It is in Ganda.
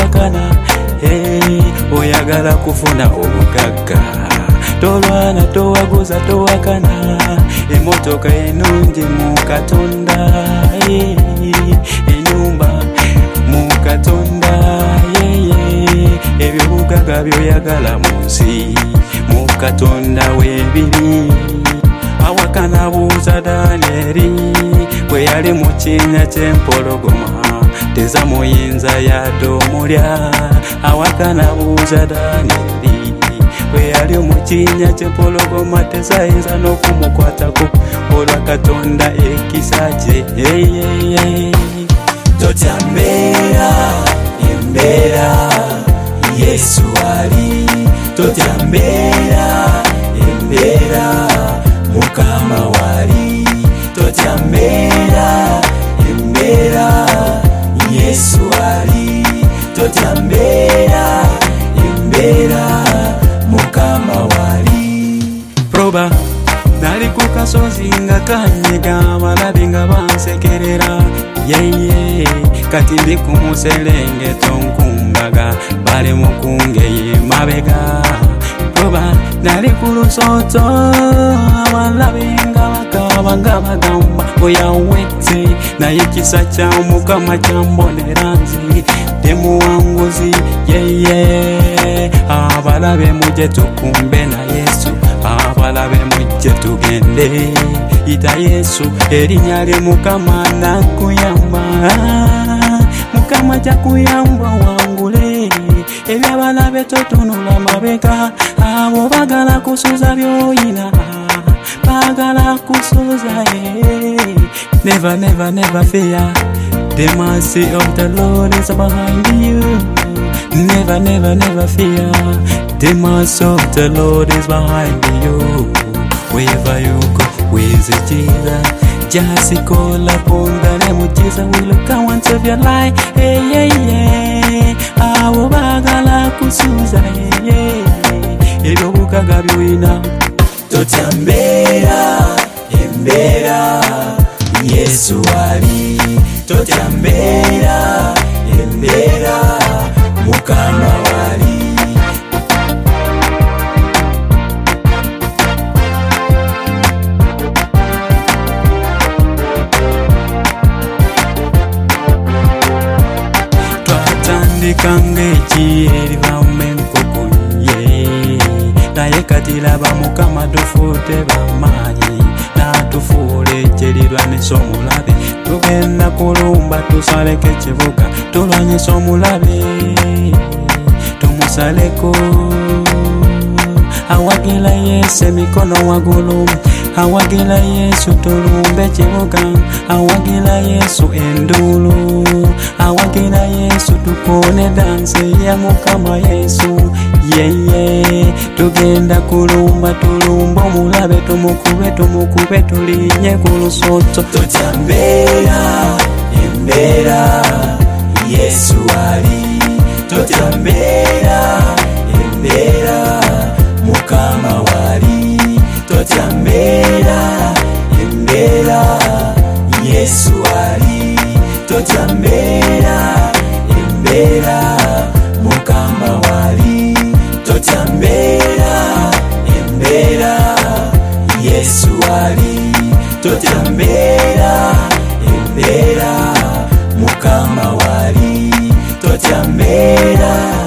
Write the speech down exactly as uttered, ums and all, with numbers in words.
towakana. Hey, oyagala kufuna obugagga, tolwana towaguza towakana. Emotoka enungi mu Katonda, hey, enyumba mu Katonda, yeah, ebyobugagga byoyagala mu nsi mu Katonda webiri. Awakana buuza Danyeri bwe yali mu kinnya ky'empologoma, teza muyinza yadde omulya. Awakana buuza Danyeri bwe yali mu kinnya ky'empologoma, tezayinza n'okumukwatako olwa Katonda ekisa kye. Hey, hey, hey. Totya mbeera, embeera Yesu ali. Totya mbeera, embeera Mukama wali. Totya mbeera, embeera Yesu ali. Totya mbeera, embeera Mukama wali. Proba nali ku kasozi nga kanyiga, abalabi nga bansekerera, yeye kati ndi ku Muserengeto nkumbaga, bali mu kungeye mabega. Proba nali ku Lusotho, abalabi nga bakaba nga bagamba oyawete, naye ekisa kya Mukama kyambonera nzi ndi muwanguzi, yeye. Abalabe mujje tukumbe na Yesu, abalabe mujje tugende, ita Yesu erinnya lye Mukama nakuyamba. Mukama jakuyamba wangule, ebyabalabe totunula mabega. Abo bagala kusuza byoyina, bagala kusuza, eh. Never, never, never fear, the mercy of the Lord is behind you. Never, never, never fear, the mercy of the Lord is behind you. Wherever you go, with Jesus, just call upon the name of Jesus, will come and save your life. Hey, hey, hey. Abo bagala kusuza, hey, hey. Ebyobugagga byoyina. Totya mbeera, embeera Yesu ali. Totya mbeera, embeera Mukama wali. Twatandika ng'eki erivamu enkukunye, naye kati laba Mukama tufuute bamaanyi, n'atufuula ekyerirwanisa omulabe. Tugenda kulumba tusaleko ekibuga, tulwanyisa omulabe tumusaleko. Awagira Yesu emikono waggulu, awagira Yesu tulumbe ekibuga, awagira Yesu enduulu, awagira Yesu tukone dansi ya Mukama Yesu, yeye. Tugenda kulumba tulumba omulabe, tumukube tumukube tulinye ku Lusotho. Totya mbeera, embeera Yesu ali. Totya mbeera, embeera Mukama wali. Totya mbeera, embeera Yesu ali. Totya mbeera, embeera Mukama wali. Totya mbeera, embeera Yesu ali. Totya mbeera, embeera Mukama wali. Totya mbeera.